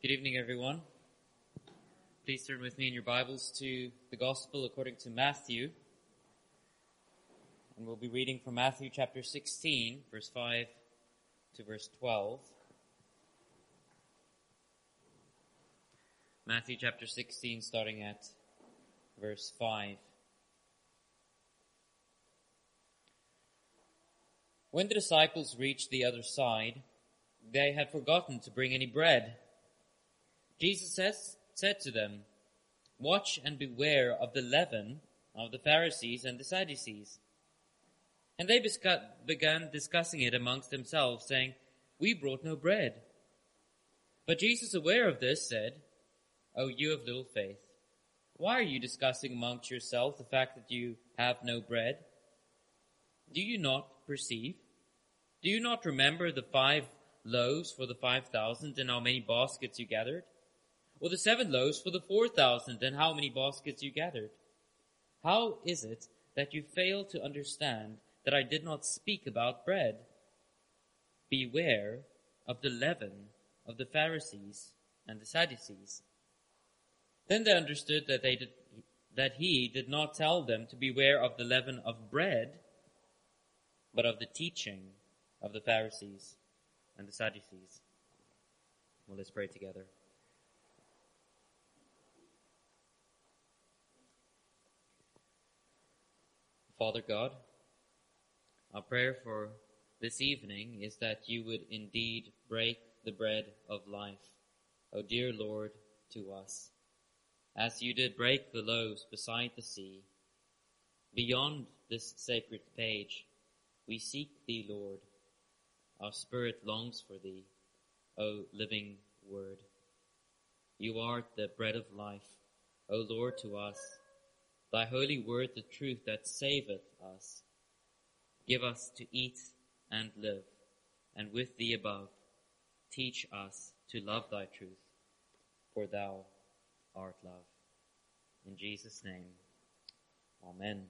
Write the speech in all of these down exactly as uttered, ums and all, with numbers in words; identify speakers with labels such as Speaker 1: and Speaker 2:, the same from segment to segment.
Speaker 1: Good evening, everyone. Please turn with me in your Bibles to the Gospel according to Matthew. And we'll be reading from Matthew chapter sixteen, verse five to verse twelve. Matthew chapter sixteen, starting at verse five. When the disciples reached the other side, they had forgotten to bring any bread. Jesus says, said to them, "Watch and beware of the leaven of the Pharisees and the Sadducees." And they began discussing it amongst themselves, saying, "We brought no bread." But Jesus, aware of this, said, "O you of little faith, why are you discussing amongst yourselves the fact that you have no bread? Do you not perceive? Do you not remember the five loaves for the five thousand and how many baskets you gathered? Or the seven loaves for the four thousand and how many baskets you gathered? How is it that you fail to understand that I did not speak about bread? Beware of the leaven of the Pharisees and the Sadducees." Then they understood that they did, that he did not tell them to beware of the leaven of bread, but of the teaching of the Pharisees and the Sadducees. Well, let's pray together. Father God, our prayer for this evening is that you would indeed break the bread of life, O dear Lord, to us, as you did break the loaves beside the sea. Beyond this sacred page, we seek thee, Lord. Our spirit longs for thee, O living Word. You art the bread of life, O Lord, to us. Thy holy word, the truth that saveth us. Give us to eat and live, and with thee above, teach us to love thy truth, for thou art love. In Jesus' name, amen.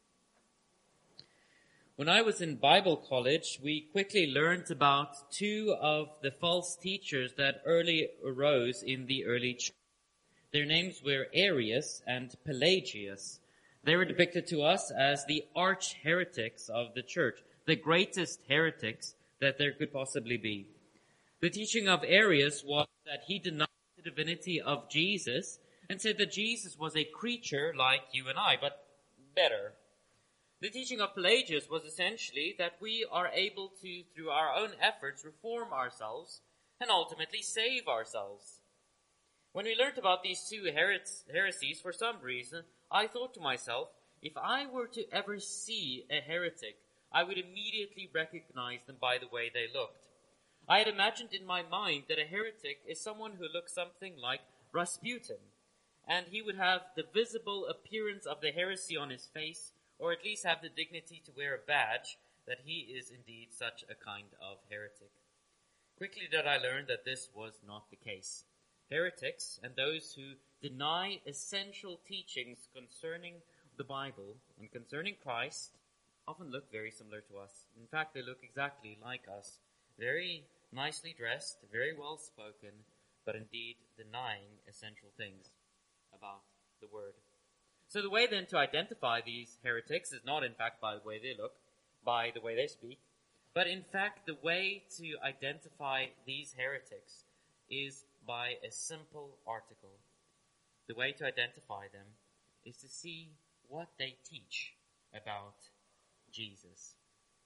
Speaker 1: When I was in Bible college, we quickly learned about two of the false teachers that early arose in the early church. Their names were Arius and Pelagius. They were depicted to us as the arch heretics of the church, the greatest heretics that there could possibly be. The teaching of Arius was that he denied the divinity of Jesus and said that Jesus was a creature like you and I, but better. The teaching of Pelagius was essentially that we are able to, through our own efforts, reform ourselves and ultimately save ourselves. When we learned about these two heresies, for some reason, I thought to myself, if I were to ever see a heretic, I would immediately recognize them by the way they looked. I had imagined in my mind that a heretic is someone who looks something like Rasputin, and he would have the visible appearance of the heresy on his face, or at least have the dignity to wear a badge that he is indeed such a kind of heretic. Quickly did I learn that this was not the case. Heretics and those who deny essential teachings concerning the Bible and concerning Christ often look very similar to us. In fact, they look exactly like us. Very nicely dressed, very well spoken, but indeed denying essential things about the Word. So the way then to identify these heretics is not in fact by the way they look, by the way they speak, but in fact the way to identify these heretics is by a simple article. The way to identify them is to see what they teach about Jesus.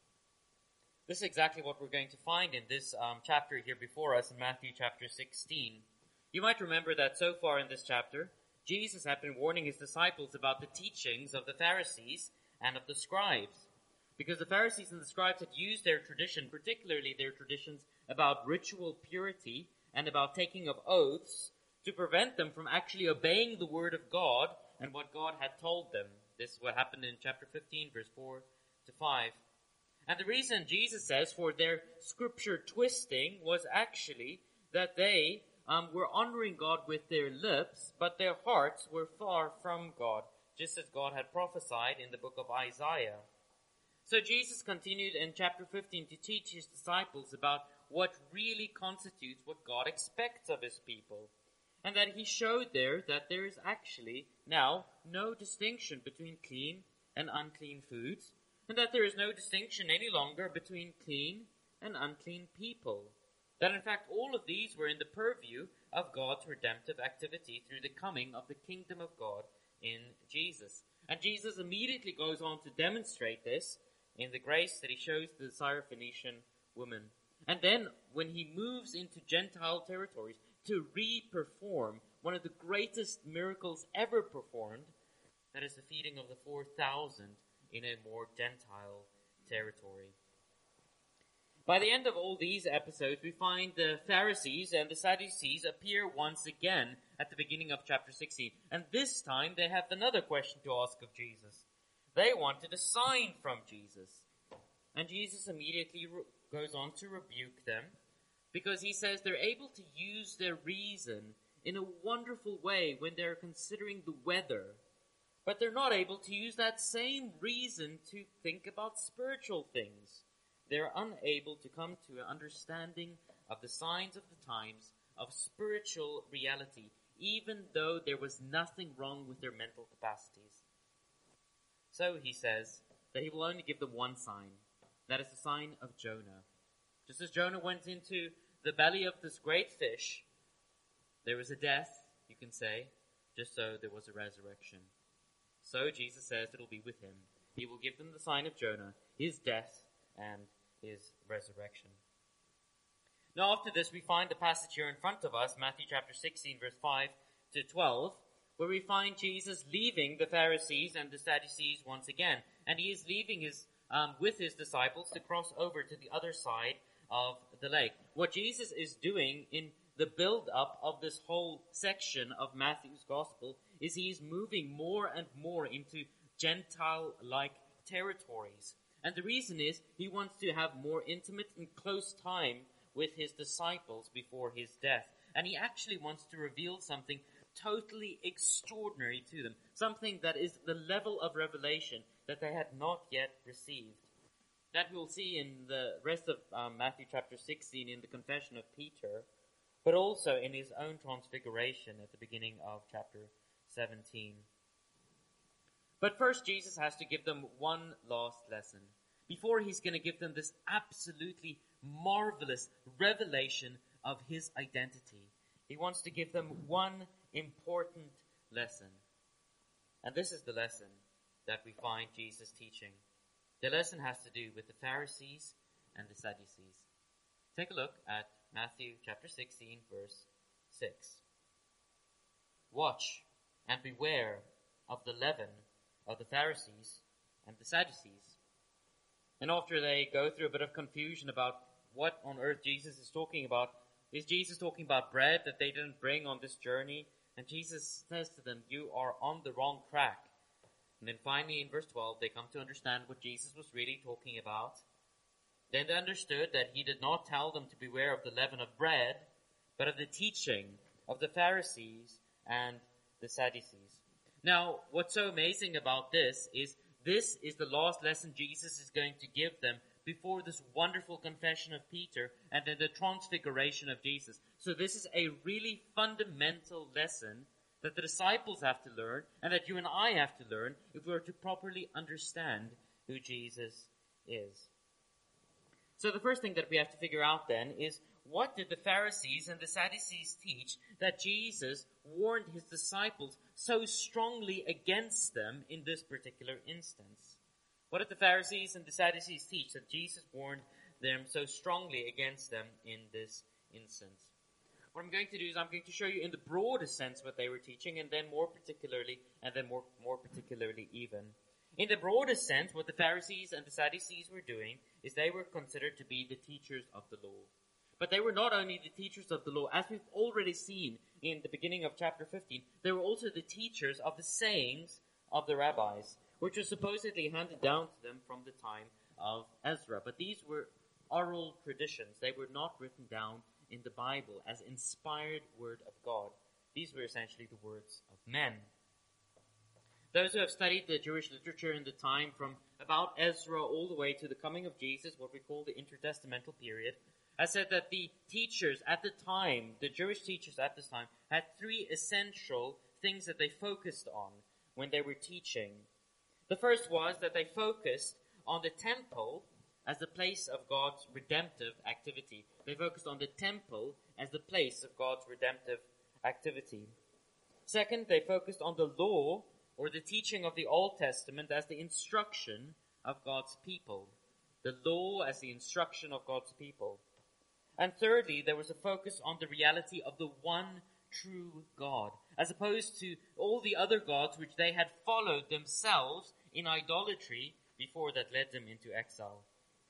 Speaker 1: This is exactly what we're going to find in this um, chapter here before us in Matthew chapter sixteen. You might remember that so far in this chapter, Jesus had been warning his disciples about the teachings of the Pharisees and of the scribes. Because the Pharisees and the scribes had used their tradition, particularly their traditions about ritual purity and about taking of oaths, to prevent them from actually obeying the word of God and what God had told them. This is what happened in chapter fifteen, verse four to five. And the reason Jesus says for their scripture twisting was actually that they um, were honoring God with their lips, but their hearts were far from God, just as God had prophesied in the book of Isaiah. So Jesus continued in chapter fifteen to teach his disciples about what really constitutes what God expects of his people. And that he showed there that there is actually now no distinction between clean and unclean foods, and that there is no distinction any longer between clean and unclean people. That in fact all of these were in the purview of God's redemptive activity through the coming of the kingdom of God in Jesus. And Jesus immediately goes on to demonstrate this in the grace that he shows the Syrophoenician woman. And then when he moves into Gentile territories to re-perform one of the greatest miracles ever performed, that is the feeding of the four thousand in a more Gentile territory. By the end of all these episodes, we find the Pharisees and the Sadducees appear once again at the beginning of chapter sixteen. And this time they have another question to ask of Jesus. They wanted a sign from Jesus. And Jesus immediately re- goes on to rebuke them, because he says they're able to use their reason in a wonderful way when they're considering the weather. But they're not able to use that same reason to think about spiritual things. They're unable to come to an understanding of the signs of the times, of spiritual reality, even though there was nothing wrong with their mental capacities. So he says that he will only give them one sign. That is the sign of Jonah. Just as Jonah went into the belly of this great fish, there was a death, you can say, just so there was a resurrection. So Jesus says it will be with him. He will give them the sign of Jonah, his death, and his resurrection. Now after this, we find the passage here in front of us, Matthew chapter sixteen, verse five to twelve, where we find Jesus leaving the Pharisees and the Sadducees once again. And he is leaving his um, with his disciples to cross over to the other side of the lake. What Jesus is doing in the build-up of this whole section of Matthew's gospel is he's moving more and more into Gentile-like territories. And the reason is he wants to have more intimate and close time with his disciples before his death. And he actually wants to reveal something totally extraordinary to them. Something that is the level of revelation that they had not yet received. That we'll see in the rest of um, Matthew chapter sixteen in the confession of Peter, but also in his own transfiguration at the beginning of chapter seventeen. But first, Jesus has to give them one last lesson before he's going to give them this absolutely marvelous revelation of his identity. He wants to give them one important lesson. And this is the lesson that we find Jesus teaching. The lesson has to do with the Pharisees and the Sadducees. Take a look at Matthew chapter sixteen, verse six. Watch and beware of the leaven of the Pharisees and the Sadducees. And after they go through a bit of confusion about what on earth Jesus is talking about, is Jesus talking about bread that they didn't bring on this journey? And Jesus says to them, you are on the wrong track. And then finally in verse twelve, they come to understand what Jesus was really talking about. Then they understood that he did not tell them to beware of the leaven of bread, but of the teaching of the Pharisees and the Sadducees. Now, what's so amazing about this is this is the last lesson Jesus is going to give them before this wonderful confession of Peter and then the transfiguration of Jesus. So this is a really fundamental lesson that the disciples have to learn and that you and I have to learn if we are to properly understand who Jesus is. So the first thing that we have to figure out then is, what did the Pharisees and the Sadducees teach that Jesus warned his disciples so strongly against them in this particular instance? What did the Pharisees and the Sadducees teach that Jesus warned them so strongly against them in this instance? What I'm going to do is I'm going to show you in the broadest sense what they were teaching, and then more particularly, and then more, more particularly even. In the broadest sense, what the Pharisees and the Sadducees were doing is they were considered to be the teachers of the law. But they were not only the teachers of the law, as we've already seen in the beginning of chapter fifteen, they were also the teachers of the sayings of the rabbis, which were supposedly handed down to them from the time of Ezra. But these were oral traditions. They were not written down in the Bible as inspired word of God. These were essentially the words of men. Those who have studied the Jewish literature in the time from about Ezra all the way to the coming of Jesus, what we call the intertestamental period, I said that the teachers at the time, the Jewish teachers at this time, had three essential things that they focused on when they were teaching. The first was that they focused on the temple as the place of God's redemptive activity. They focused on the temple as the place of God's redemptive activity. Second, they focused on the law or the teaching of the Old Testament as the instruction of God's people. The law as the instruction of God's people. And thirdly, there was a focus on the reality of the one true God, as opposed to all the other gods which they had followed themselves in idolatry before that led them into exile.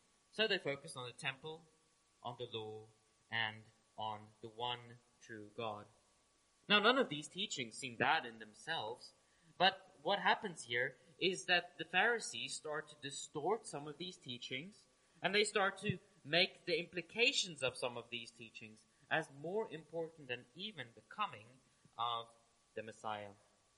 Speaker 1: So they focused on the temple, on the law, and on the one true God. Now, none of these teachings seem bad in themselves, but what happens here is that the Pharisees start to distort some of these teachings, and they start to make the implications of some of these teachings as more important than even the coming of the Messiah.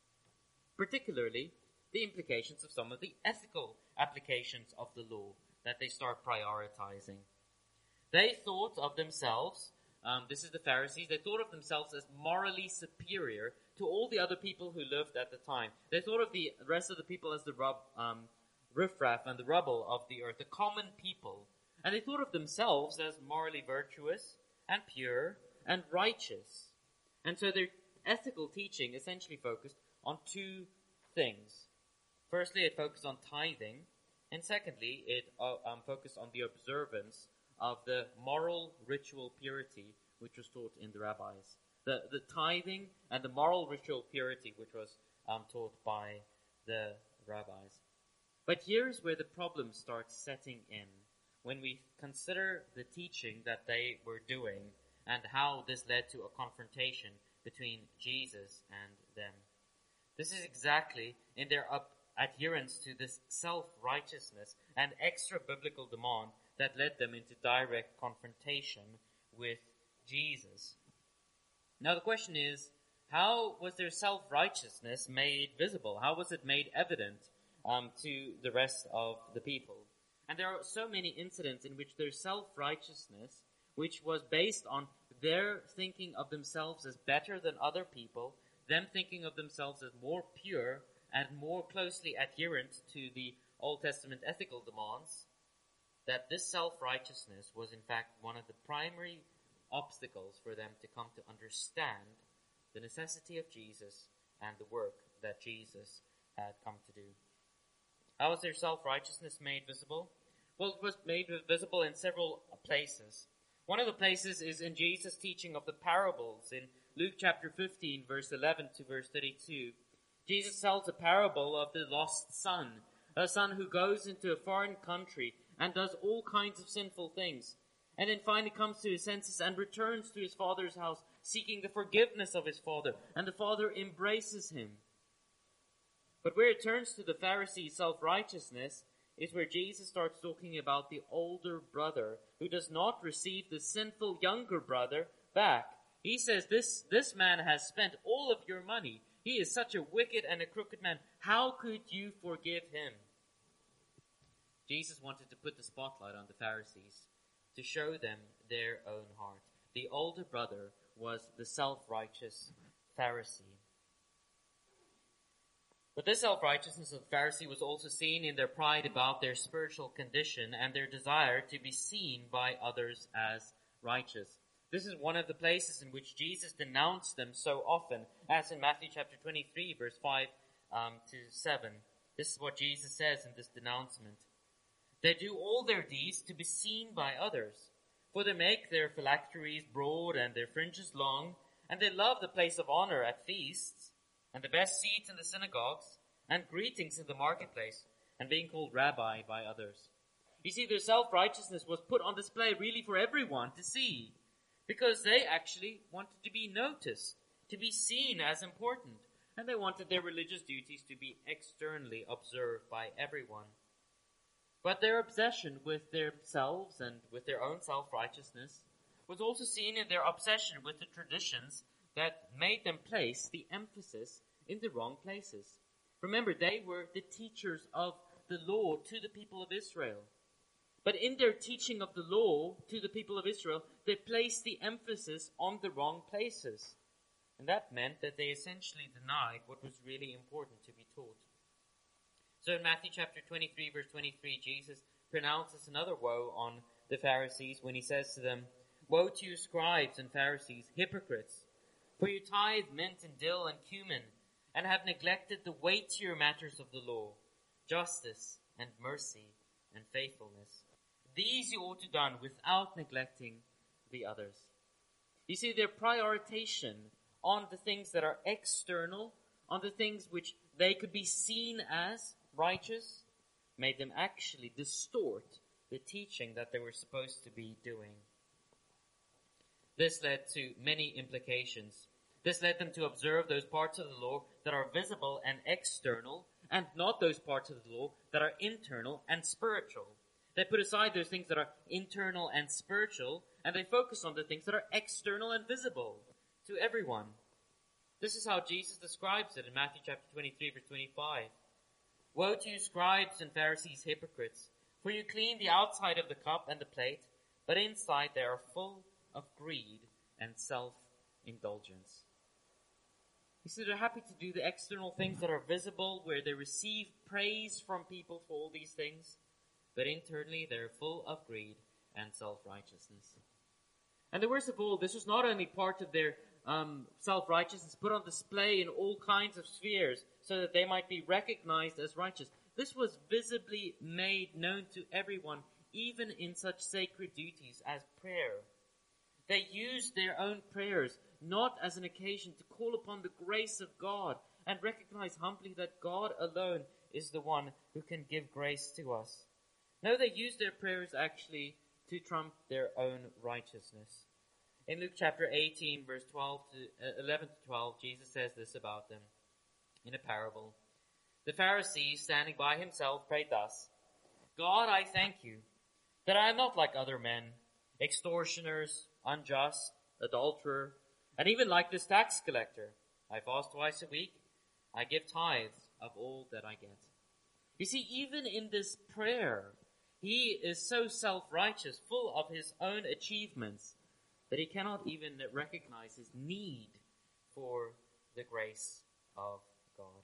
Speaker 1: Particularly, the implications of some of the ethical applications of the law that they start prioritizing. They thought of themselves, um, this is the Pharisees, they thought of themselves as morally superior to all the other people who lived at the time. They thought of the rest of the people as the rub, um, riffraff and the rubble of the earth, the common people. And they thought of themselves as morally virtuous and pure and righteous. And so their ethical teaching essentially focused on two things. Firstly, it focused on tithing. And secondly, it uh, um, focused on the observance of the moral ritual purity which was taught in the rabbis. The, the tithing and the moral ritual purity which was um, taught by the rabbis. But here's where the problem starts setting in. When we consider the teaching that they were doing and how this led to a confrontation between Jesus and them. This is exactly in their up adherence to this self-righteousness and extra-biblical demand that led them into direct confrontation with Jesus. Now the question is, how was their self-righteousness made visible? How was it made evident um, to the rest of the people? And there are so many incidents in which their self-righteousness, which was based on their thinking of themselves as better than other people, them thinking of themselves as more pure and more closely adherent to the Old Testament ethical demands, that this self-righteousness was in fact one of the primary obstacles for them to come to understand the necessity of Jesus and the work that Jesus had come to do. How was their self-righteousness made visible? Well, it was made visible in several places. One of the places is in Jesus' teaching of the parables in Luke chapter fifteen, verse eleven to verse thirty-two. Jesus tells a parable of the lost son, a son who goes into a foreign country and does all kinds of sinful things, and then finally comes to his senses and returns to his father's house, seeking the forgiveness of his father, and the father embraces him. But where it turns to the Pharisees' self-righteousness is where Jesus starts talking about the older brother who does not receive the sinful younger brother back. He says, this, this man has spent all of your money. He is such a wicked and a crooked man. How could you forgive him? Jesus wanted to put the spotlight on the Pharisees to show them their own heart. The older brother was the self-righteous Pharisee. But this self-righteousness of the Pharisee was also seen in their pride about their spiritual condition and their desire to be seen by others as righteous. This is one of the places in which Jesus denounced them so often, as in Matthew chapter twenty-three, verse five um, to seven. This is what Jesus says in this denouncement. They do all their deeds to be seen by others, for they make their phylacteries broad and their fringes long, and they love the place of honor at feasts, and the best seats in the synagogues, and greetings in the marketplace, and being called rabbi by others. You see, their self-righteousness was put on display really for everyone to see, because they actually wanted to be noticed, to be seen as important, and they wanted their religious duties to be externally observed by everyone. But their obsession with themselves and with their own self-righteousness was also seen in their obsession with the traditions that made them place the emphasis in the wrong places. Remember, they were the teachers of the law to the people of Israel. But in their teaching of the law to the people of Israel, they placed the emphasis on the wrong places. And that meant that they essentially denied what was really important to be taught. So in Matthew chapter twenty-three, verse twenty-three, Jesus pronounces another woe on the Pharisees when he says to them, "Woe to you, scribes and Pharisees, hypocrites! For you tithe mint and dill and cumin, and have neglected the weightier matters of the law, justice and mercy and faithfulness. These you ought to have done without neglecting the others." You see, their prioritization on the things that are external, on the things which they could be seen as righteous, made them actually distort the teaching that they were supposed to be doing. This led to many implications. This led them to observe those parts of the law that are visible and external, and not those parts of the law that are internal and spiritual. They put aside those things that are internal and spiritual, and they focus on the things that are external and visible to everyone. This is how Jesus describes it in Matthew chapter twenty-three, verse twenty-five. "Woe to you, scribes and Pharisees, hypocrites! For you clean the outside of the cup and the plate, but inside they are full of greed and self-indulgence." You see, they're happy to do the external things that are visible, where they receive praise from people for all these things, but internally they're full of greed and self-righteousness. And the worst of all, this was not only part of their um, self-righteousness put on display in all kinds of spheres so that they might be recognized as righteous. This was visibly made known to everyone, even in such sacred duties as prayer. They used their own prayers not as an occasion to call upon the grace of God and recognize humbly that God alone is the one who can give grace to us. No, they used their prayers actually to trump their own righteousness. In Luke chapter eighteen, verse twelve to eleven to twelve, Jesus says this about them in a parable. "The Pharisee, standing by himself, prayed thus, 'God, I thank you that I am not like other men, extortioners, unjust, adulterer, and even like this tax collector. I fast twice a week. I give tithes of all that I get.'" You see, even in this prayer, he is so self-righteous, full of his own achievements, that he cannot even recognize his need for the grace of God.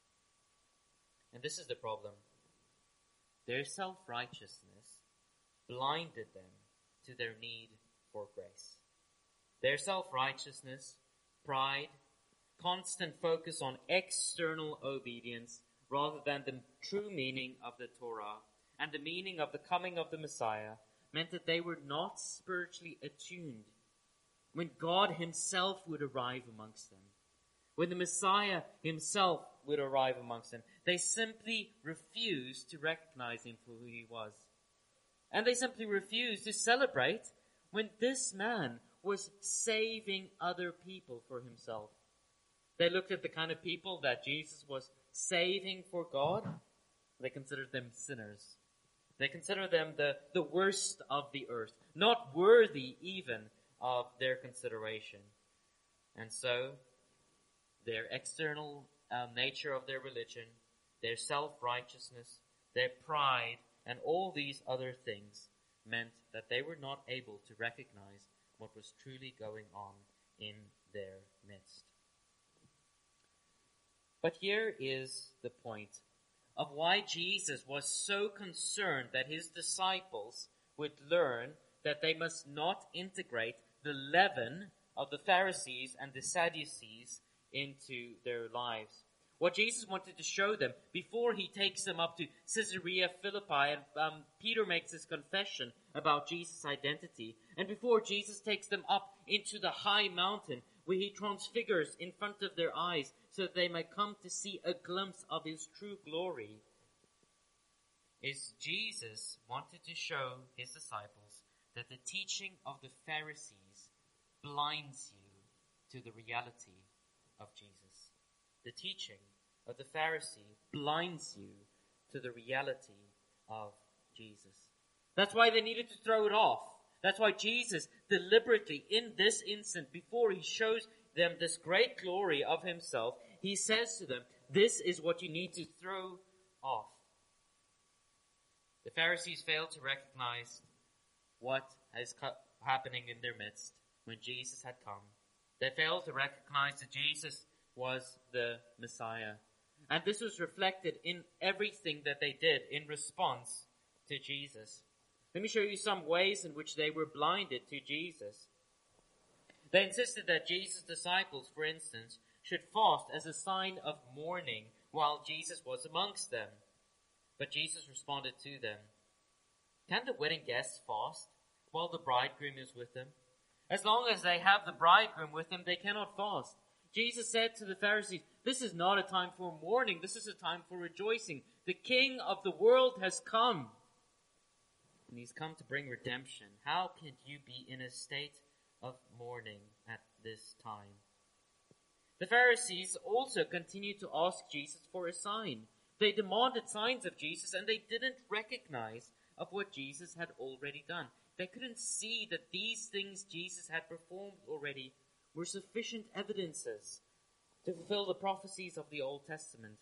Speaker 1: And this is the problem. Their self-righteousness blinded them to their need for grace. Their self-righteousness, pride, constant focus on external obedience rather than the true meaning of the Torah and the meaning of the coming of the Messiah meant that they were not spiritually attuned when God himself would arrive amongst them. When the Messiah himself would arrive amongst them, they simply refused to recognize him for who he was. And they simply refused to celebrate when this man was saving other people for himself. They looked at the kind of people that Jesus was saving for God. They considered them sinners. They considered them the, the worst of the earth, not worthy even of their consideration. And so, their external uh, nature of their religion, their self-righteousness, their pride, and all these other things meant that they were not able to recognize what was truly going on in their midst. But here is the point of why Jesus was so concerned that his disciples would learn that they must not integrate the leaven of the Pharisees and the Sadducees into their lives. What Jesus wanted to show them before he takes them up to Caesarea Philippi and um, Peter makes his confession about Jesus' identity, and before Jesus takes them up into the high mountain where he transfigures in front of their eyes so that they might come to see a glimpse of his true glory, is Jesus wanted to show his disciples that the teaching of the Pharisees blinds you to the reality of Jesus. The teaching of the Pharisee blinds you to the reality of Jesus. That's why they needed to throw it off. That's why Jesus deliberately, in this instant, before he shows them this great glory of himself, he says to them, this is what you need to throw off. The The Pharisees failed to recognize what is happening in their midst when Jesus had come. They failed to recognize that Jesus was the Messiah. And this was reflected in everything that they did in response to Jesus. Let me show you some ways in which they were blinded to Jesus. They insisted that Jesus' disciples, for instance, should fast as a sign of mourning while Jesus was amongst them. But Jesus responded to them, "Can the wedding guests fast while the bridegroom is with them? As long as they have the bridegroom with them, they cannot fast." Jesus said to the Pharisees, "This is not a time for mourning. This is a time for rejoicing. The King of the world has come. And he's come to bring redemption. How can you be in a state of mourning at this time?" The Pharisees also continued to ask Jesus for a sign. They demanded signs of Jesus, and they didn't recognize of what Jesus had already done. They couldn't see that these things Jesus had performed already were sufficient evidences to fulfill the prophecies of the Old Testament.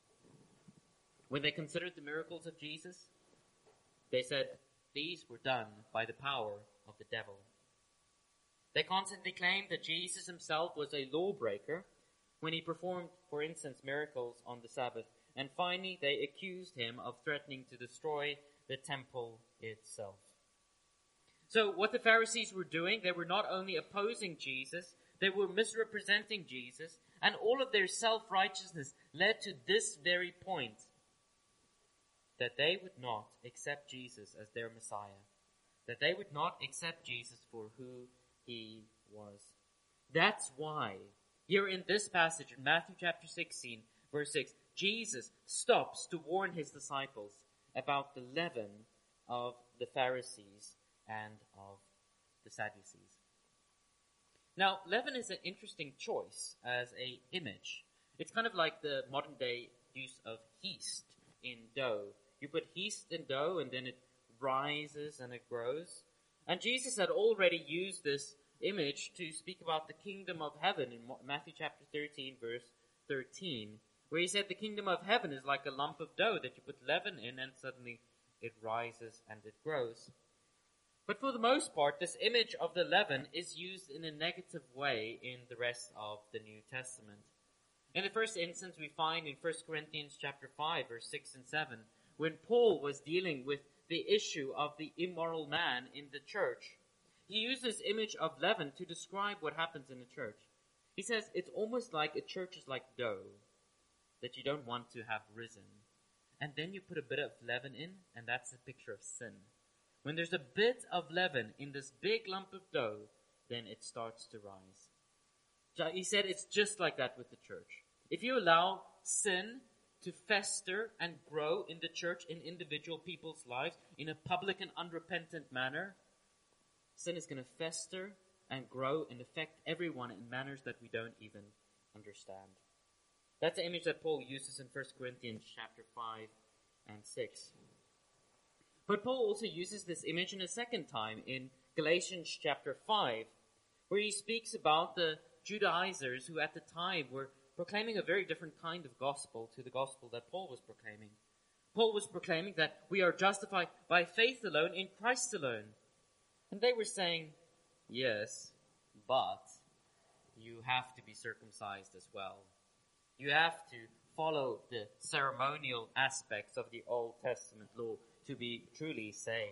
Speaker 1: When they considered the miracles of Jesus, they said these were done by the power of the devil. They constantly claimed that Jesus himself was a lawbreaker when he performed, for instance, miracles on the Sabbath. And finally, they accused him of threatening to destroy the temple itself. So what the Pharisees were doing, they were not only opposing Jesus, they were misrepresenting Jesus, and all of their self-righteousness led to this very point, that they would not accept Jesus as their Messiah, that they would not accept Jesus for who he was. That's why, here in this passage in Matthew chapter sixteen, verse six, Jesus stops to warn his disciples about the leaven of the Pharisees and of the Sadducees. Now, leaven is an interesting choice as an image. It's kind of like the modern day use of yeast in dough. You put yeast in dough and then it rises and it grows. And Jesus had already used this image to speak about the kingdom of heaven in Matthew chapter thirteen, verse thirteen, where he said the kingdom of heaven is like a lump of dough that you put leaven in and suddenly it rises and it grows. But for the most part, this image of the leaven is used in a negative way in the rest of the New Testament. In the first instance, we find in First Corinthians chapter five, verse six and seven, when Paul was dealing with the issue of the immoral man in the church, he used this image of leaven to describe what happens in a church. He says it's almost like a church is like dough that you don't want to have risen. And then you put a bit of leaven in, and that's a picture of sin. When there's a bit of leaven in this big lump of dough, then it starts to rise. So he said it's just like that with the church. If you allow sin to fester and grow in the church, in individual people's lives, in a public and unrepentant manner, sin is going to fester and grow and affect everyone in manners that we don't even understand. That's the image that Paul uses in First Corinthians chapter five and six. But Paul also uses this image in a second time in Galatians chapter five, where he speaks about the Judaizers who at the time were proclaiming a very different kind of gospel to the gospel that Paul was proclaiming. Paul was proclaiming that we are justified by faith alone in Christ alone. And they were saying, yes, but you have to be circumcised as well. You have to follow the ceremonial aspects of the Old Testament law to be truly saved.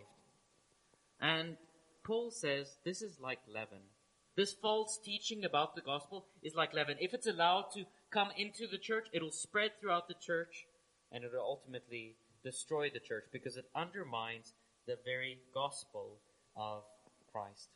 Speaker 1: And Paul says this is like leaven. This false teaching about the gospel is like leaven. If it's allowed to come into the church, it'll spread throughout the church and it'll ultimately destroy the church because it undermines the very gospel of Christ.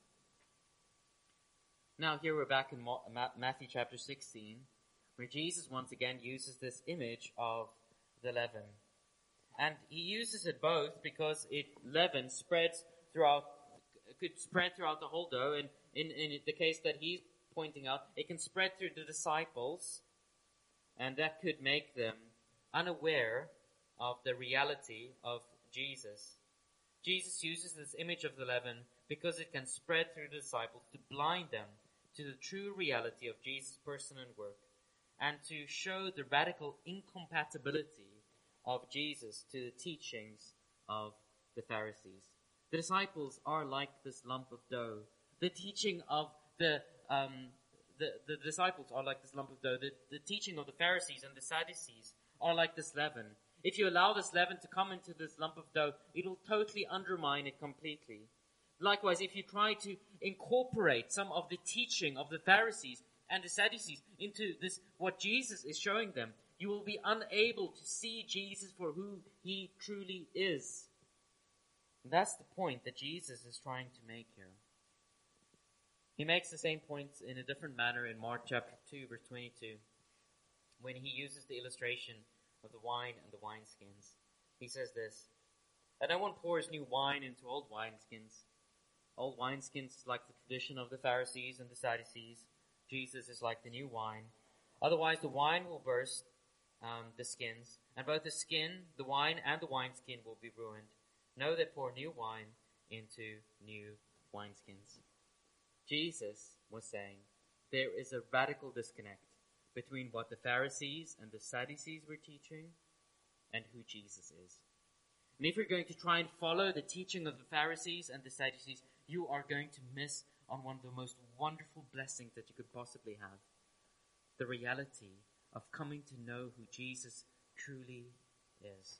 Speaker 1: Now here we're back in Matthew chapter sixteen, where Jesus once again uses this image of the leaven. And he uses it both because it leaven spreads throughout, could spread throughout the whole dough, and in, in the case that he's pointing out, it can spread through the disciples, and that could make them unaware of the reality of Jesus. Jesus uses this image of the leaven because it can spread through the disciples to blind them to the true reality of Jesus' person and work, and to show the radical incompatibility of Jesus to the teachings of the Pharisees. The disciples are like this lump of dough. The teaching of the, um, the, the disciples are like this lump of dough. The, the teaching of the Pharisees and the Sadducees are like this leaven. If you allow this leaven to come into this lump of dough, it'll totally undermine it completely. Likewise, if you try to incorporate some of the teaching of the Pharisees and the Sadducees into this, what Jesus is showing them, you will be unable to see Jesus for who he truly is. And that's the point that Jesus is trying to make here. He makes the same points in a different manner in Mark chapter two, verse twenty-two, when he uses the illustration of the wine and the wineskins. He says this, that no one pours new wine into old wineskins. Old wineskins is like the tradition of the Pharisees and the Sadducees. Jesus is like the new wine. Otherwise the wine will burst um, the skins, and both the skin, the wine, and the wineskin will be ruined. No, they pour new wine into new wineskins. Jesus was saying there is a radical disconnect between what the Pharisees and the Sadducees were teaching and who Jesus is. And if you're going to try and follow the teaching of the Pharisees and the Sadducees, you are going to miss on one of the most wonderful blessings that you could possibly have. The reality of coming to know who Jesus truly is.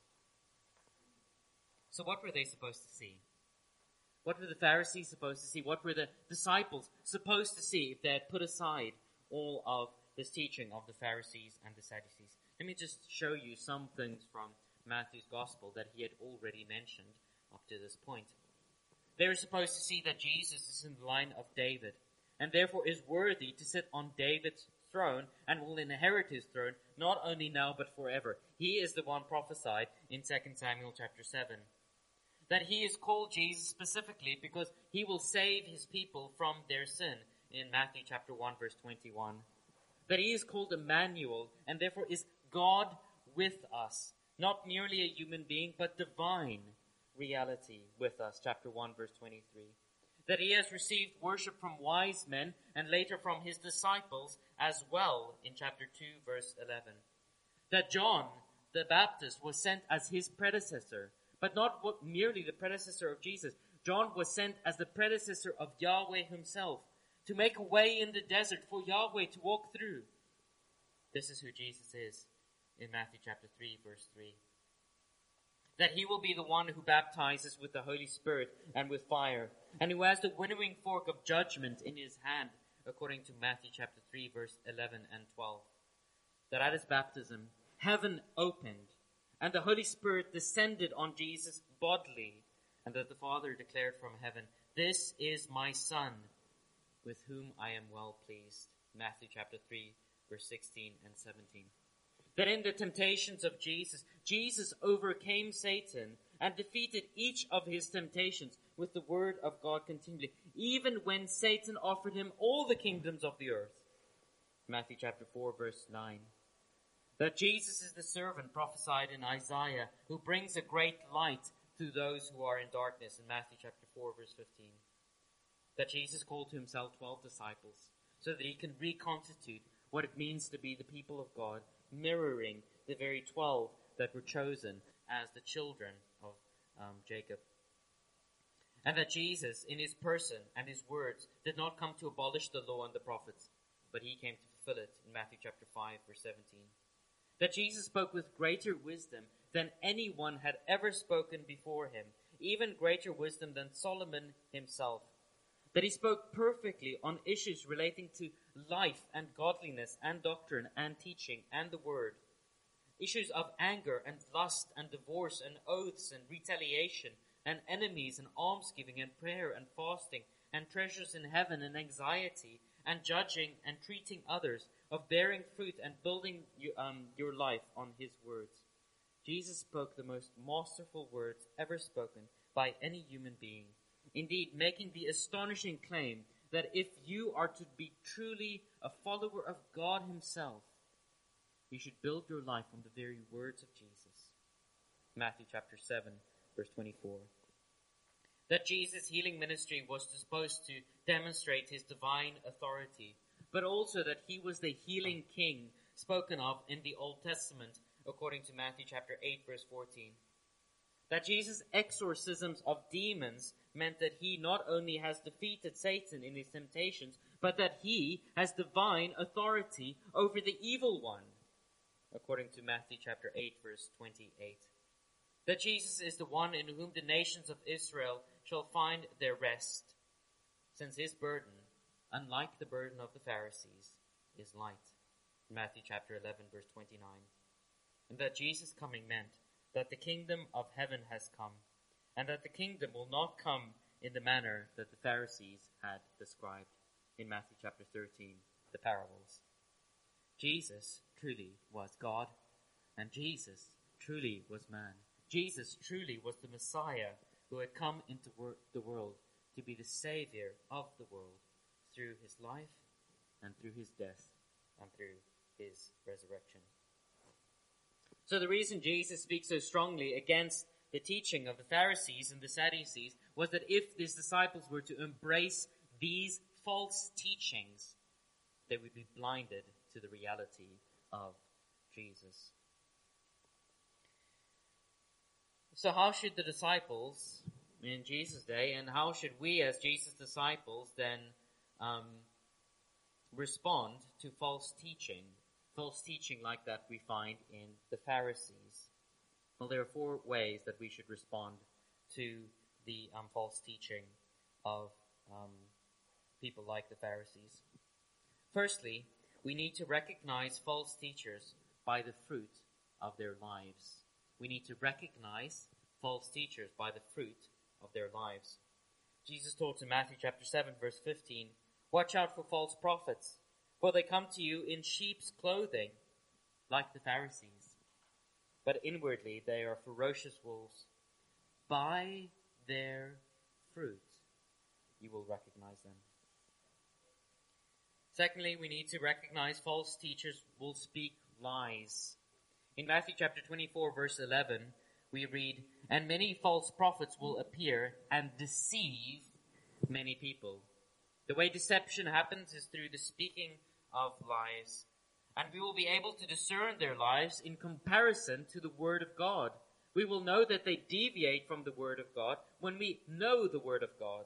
Speaker 1: So what were they supposed to see? What were the Pharisees supposed to see? What were the disciples supposed to see if they had put aside all of this teaching of the Pharisees and the Sadducees? Let me just show you some things from Matthew's Gospel that he had already mentioned up to this point. They were supposed to see that Jesus is in the line of David, and therefore is worthy to sit on David's throne and will inherit his throne, not only now but forever. He is the one prophesied in Second Samuel chapter seven. That he is called Jesus specifically because he will save his people from their sin in Matthew chapter one verse twenty-one. That he is called Emmanuel and therefore is God with us. Not merely a human being but divine reality with us, chapter one verse twenty-three. That he has received worship from wise men and later from his disciples as well in chapter two verse eleven. That John the Baptist was sent as his predecessor, but not merely the predecessor of Jesus. John was sent as the predecessor of Yahweh himself to make a way in the desert for Yahweh to walk through. This is who Jesus is in Matthew chapter three verse three. That he will be the one who baptizes with the Holy Spirit and with fire, and who has the winnowing fork of judgment in his hand, according to Matthew chapter three verse eleven and twelve. That at his baptism, heaven opened, and the Holy Spirit descended on Jesus bodily, and that the Father declared from heaven, "This is my Son, with whom I am well pleased." Matthew chapter three, verse sixteen and seventeen. That in the temptations of Jesus, Jesus overcame Satan and defeated each of his temptations with the word of God continually, even when Satan offered him all the kingdoms of the earth. Matthew chapter four, verse nine. That Jesus is the servant prophesied in Isaiah, who brings a great light to those who are in darkness, in Matthew chapter four, verse fifteen. That Jesus called to himself twelve disciples, so that he can reconstitute what it means to be the people of God, mirroring the very twelve that were chosen as the children of um, Jacob. And that Jesus, in his person and his words, did not come to abolish the law and the prophets, but he came to fulfill it in Matthew chapter five, verse seventeen. That Jesus spoke with greater wisdom than anyone had ever spoken before him, even greater wisdom than Solomon himself. That he spoke perfectly on issues relating to life and godliness and doctrine and teaching and the word. Issues of anger and lust and divorce and oaths and retaliation and enemies and almsgiving and prayer and fasting and treasures in heaven and anxiety and judging and treating others, of bearing fruit and building you, um, your life on his words. Jesus spoke the most masterful words ever spoken by any human being. Indeed, making the astonishing claim that if you are to be truly a follower of God himself, you should build your life on the very words of Jesus. Matthew chapter seven, verse twenty-four. That Jesus' healing ministry was supposed to demonstrate his divine authority, but also that he was the healing king spoken of in the Old Testament, according to Matthew chapter eight, verse fourteen. That Jesus' exorcisms of demons meant that he not only has defeated Satan in his temptations, but that he has divine authority over the evil one, according to Matthew chapter eight, verse twenty-eight. That Jesus is the one in whom the nations of Israel shall find their rest, since his burden, unlike the burden of the Pharisees, is light. Matthew chapter eleven, verse twenty-nine. And that Jesus' coming meant that the kingdom of heaven has come, and that the kingdom will not come in the manner that the Pharisees had described in Matthew chapter thirteen, the parables. Jesus truly was God, and Jesus truly was man. Jesus truly was the Messiah who had come into wor- the world to be the Savior of the world through his life and through his death and through his resurrection. So the reason Jesus speaks so strongly against the teaching of the Pharisees and the Sadducees was that if his disciples were to embrace these false teachings, they would be blinded to the reality of Jesus. So how should the disciples in Jesus' day, and how should we as Jesus' disciples then um, respond to false teaching? False teaching like that we find in the Pharisees. Well, there are four ways that we should respond to the um, false teaching of um, people like the Pharisees. Firstly, we need to recognize false teachers by the fruit of their lives. We need to recognize false teachers by the fruit of their lives. Jesus taught in Matthew chapter seven, verse fifteen, "Watch out for false prophets, for they come to you in sheep's clothing, like the Pharisees, but inwardly they are ferocious wolves. By their fruit you will recognize them." Secondly, we need to recognize false teachers will speak lies. In Matthew chapter twenty-four, verse eleven, we read, "And many false prophets will appear and deceive many people." The way deception happens is through the speaking of lies. And we will be able to discern their lies in comparison to the Word of God. We will know that they deviate from the Word of God when we know the Word of God.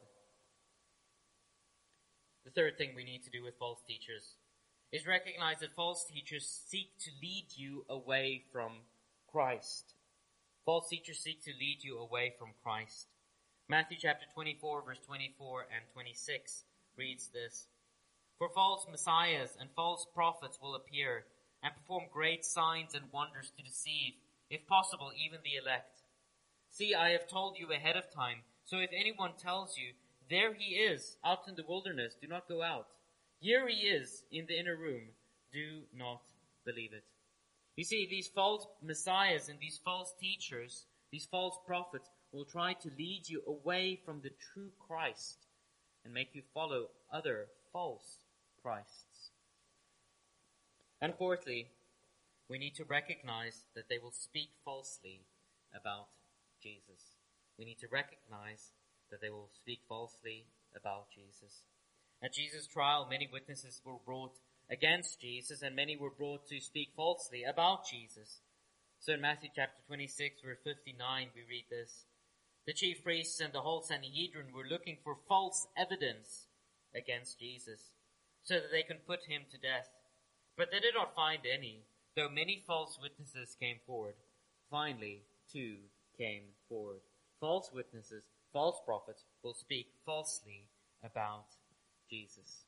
Speaker 1: The third thing we need to do with false teachers is recognize that false teachers seek to lead you away from Christ. False teachers seek to lead you away from Christ. Matthew chapter twenty-four, verse twenty-four and twenty-six reads this, "For false messiahs and false prophets will appear and perform great signs and wonders to deceive, if possible, even the elect. See, I have told you ahead of time, so if anyone tells you, 'There he is, out in the wilderness,' do not go out. 'Here he is, in the inner room,' do not believe it." You see, these false messiahs and these false teachers, these false prophets, will try to lead you away from the true Christ and make you follow other false Christs. And fourthly, we need to recognize that they will speak falsely about Jesus. We need to recognize that they will speak falsely about Jesus. At Jesus' trial, many witnesses were brought against Jesus, and many were brought to speak falsely about Jesus. So in Matthew chapter twenty-six, verse fifty-nine, we read this, "The chief priests and the whole Sanhedrin were looking for false evidence against Jesus, so that they can put him to death. But they did not find any, though many false witnesses came forward. Finally, two came forward. False witnesses, false prophets will speak falsely about Jesus."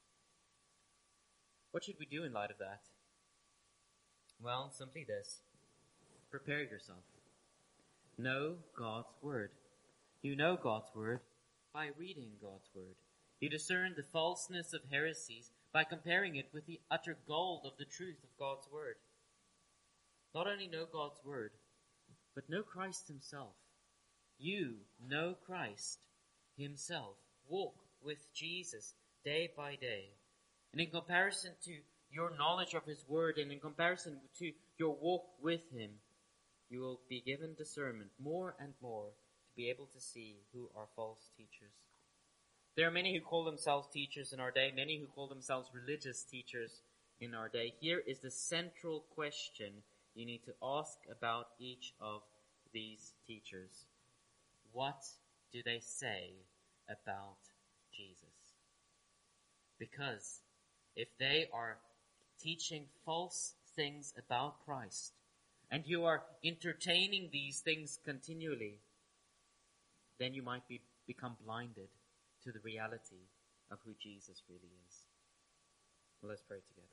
Speaker 1: What should we do in light of that? Well, simply this. Prepare yourself. Know God's Word. You know God's Word by reading God's Word. You discern the falseness of heresies by comparing it with the utter gold of the truth of God's Word. Not only know God's Word, but know Christ himself. You know Christ himself. Walk with Jesus day by day. And in comparison to your knowledge of his word and in comparison to your walk with him, you will be given discernment more and more to be able to see who are false teachers. There are many who call themselves teachers in our day, many who call themselves religious teachers in our day. Here is the central question you need to ask about each of these teachers? What do they say about Jesus? Because if they are teaching false things about Christ, and you are entertaining these things continually, then you might be, become blinded to the reality of who Jesus really is. Well, let's pray together.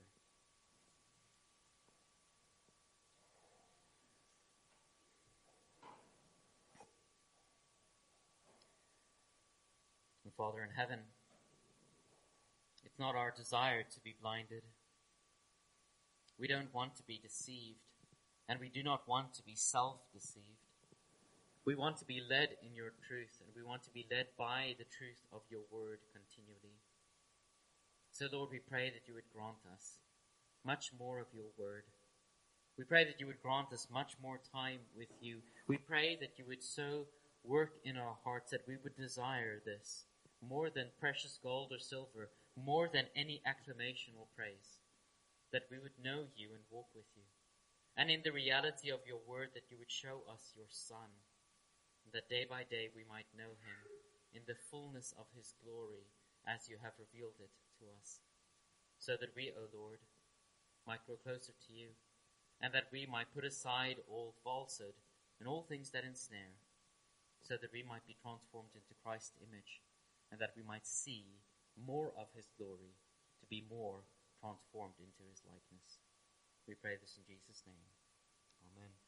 Speaker 1: And Father in heaven, it's not our desire to be blinded. We don't want to be deceived, and we do not want to be self-deceived. We want to be led in your truth, and we want to be led by the truth of your word continually. So, Lord, we pray that you would grant us much more of your word. We pray that you would grant us much more time with you. We pray that you would so work in our hearts that we would desire this more than precious gold or silver, more than any acclamation or praise, that we would know you and walk with you. And in the reality of your word, that you would show us your Son, and that day by day we might know him in the fullness of his glory as you have revealed it to us, so that we, O Lord, might grow closer to you, and that we might put aside all falsehood and all things that ensnare, so that we might be transformed into Christ's image, and that we might see more of his glory, to be more transformed into his likeness. We pray this in Jesus' name. Amen.